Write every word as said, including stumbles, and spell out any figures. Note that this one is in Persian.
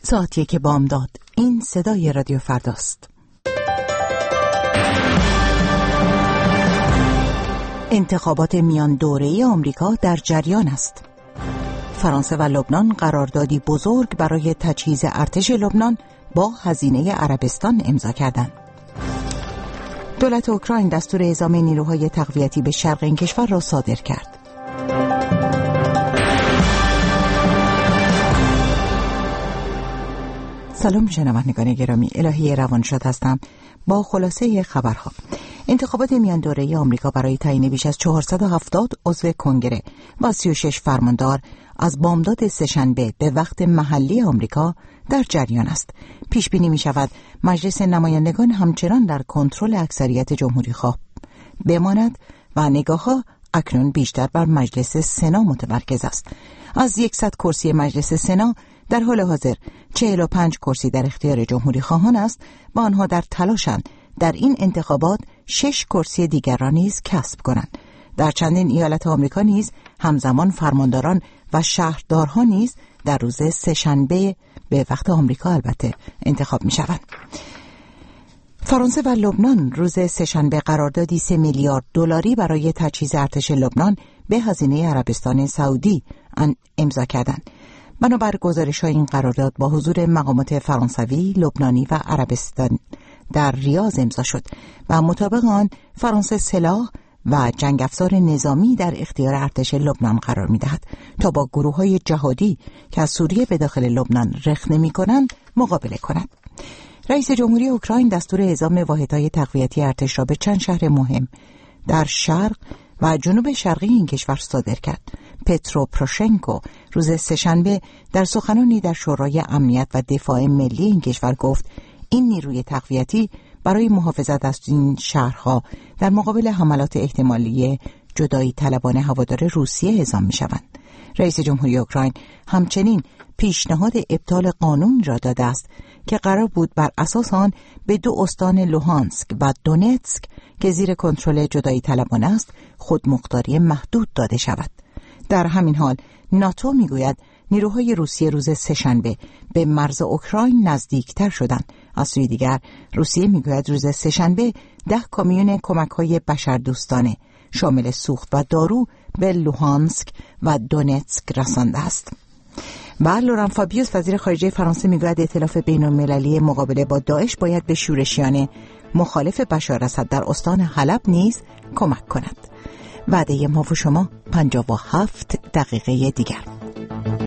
ساعت یک بامداد. این صدای رادیو فرداست. انتخابات میان دوره‌ای آمریکا در جریان است. فرانسه و لبنان قراردادی بزرگ برای تجهیز ارتش لبنان با هزینه عربستان امضا کردند. دولت اوکراین دستور اعزام نیروهای تقویتی به شرق این کشور را صادر کرد. سلام شنوندگان گرامی، الهی روانشاد هستم با خلاصه خبرها. انتخابات میان دوره‌ای آمریکا برای تعیین بیش از چهارصد و هفتاد عضو کنگره و سی و شش فرماندار از بامداد سه‌شنبه به وقت محلی آمریکا در جریان است. پیش بینی می شود مجلس نمایندگان همچنان در کنترل اکثریت جمهوری خواه بماند و نگاه‌ها اکنون بیشتر بر مجلس سنا متمرکز است. از صد کرسی مجلس سنا در حال حاضر چهل و پنج کرسی در اختیار جمهوری خواهان است و آنها در تلاشند در این انتخابات شش کرسی دیگر را نیز کسب کنند. در چندین ایالت آمریکا نیز همزمان فرمانداران و شهردارها نیز در روز سه‌شنبه به وقت آمریکا البته انتخاب می شوند. فرانسه و لبنان روز سه‌شنبه قراردادی سه میلیارد دلاری برای تجهیز ارتش لبنان به هزینه عربستان سعودی امضا کردند. بنابر گزارش‌های این قرارداد با حضور مقامات فرانسوی، لبنانی و عربستان در ریاض امضا شد و مطابق آن فرانسه سلاح و جنگ افزار نظامی در اختیار ارتش لبنان قرار می‌دهد تا با گروه‌های جهادی که از سوریه به داخل لبنان رخنه می‌کنند مقابله کند. رئیس جمهوری اوکراین دستور اعزام واحدهای تقویتی ارتش را به چند شهر مهم در شرق و جنوب شرقی این کشور صادر کرد. پترو پروشنکو روز سه‌شنبه در سخنانی در شورای امنیت و دفاع ملی این کشور گفت این نیروی تقویتی برای محافظت از این شهرها در مقابل حملات احتمالی جدایی طلبان هوادار روسیه اعزام می شوند. رئیس جمهوری اوکراین همچنین پیشنهاد ابطال قانون را داده است که قرار بود بر اساس آن به دو استان لوهانسک و دونتسک که زیر کنترل جدایی طلبان است خودمختاری محدود داده شود. در همین حال ناتو میگوید نیروهای روسیه روز سه‌شنبه به مرز اوکراین نزدیکتر شدند. از سوی دیگر روسیه میگوید روز سه‌شنبه ده کامیون کمک‌های بشردوستانه شامل سوخت و دارو به لوهانسک و دونتسک رسانده است. و لوران فابیوس وزیر خارجه فرانسه میگوید ائتلاف بین‌المللی مقابله با داعش باید به شورشیان مخالف بشار اسد در استان حلب نیز کمک کند. وعده ما و شما پنجاه و هفت دقیقه دیگر.